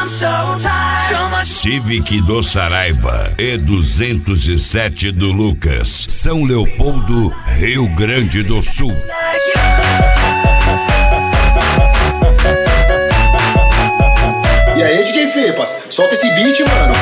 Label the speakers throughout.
Speaker 1: Civic do Saraiva e 207 do Lucas, São Leopoldo, Rio Grande do Sul.
Speaker 2: E aí, DJ Fepas, solta esse beat, mano.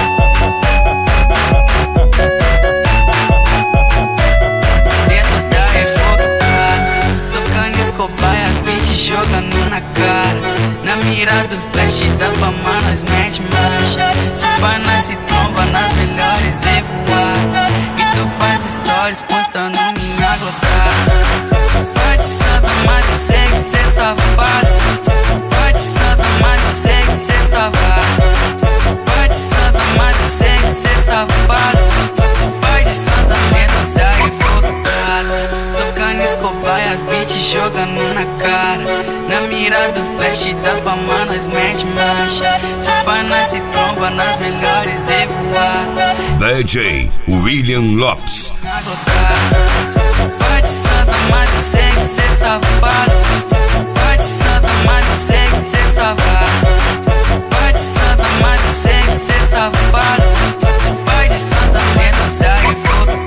Speaker 3: Dentro da revolta, tocando escobar, as beats jogando na cara. Na mira do flash da fama nós mete marcha. Se pá, nós se tromba nas melhores e voar. E tu faz stories postando minha glocada. Se pá de santa, mas eu sei que cê safado. Se pá de santa, mas eu sei que cê safado. Se pá de santa, mas eu sei que cê safado. Se pá de santa, dentro da revoltada, tocando escobar e as beats jogando na cara. Na mira do flash da fama nós mete marcha. Se pá, nós se tromba nas melhores e voar.
Speaker 1: DJ William Lopes.
Speaker 3: Se pá de santa, mas eu sei que cê safado. Se pá de santa, mas eu sei que cê safado. Se pá de santa, mas eu sei que cê safado. Se pá de santa, dentro da revolta.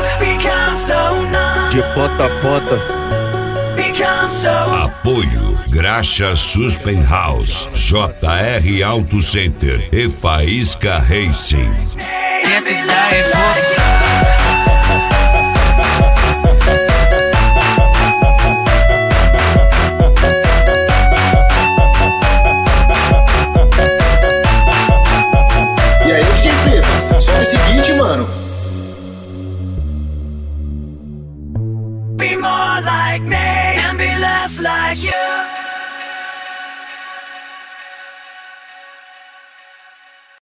Speaker 4: De ponta a ponta.
Speaker 1: Apoio Graxa Suspen House, JR Auto Center e Faísca Racing.
Speaker 3: Dentro da revolta.
Speaker 2: E aí, DJ Fepas, solta esse beat, mano.
Speaker 5: Be more like me and be less like you.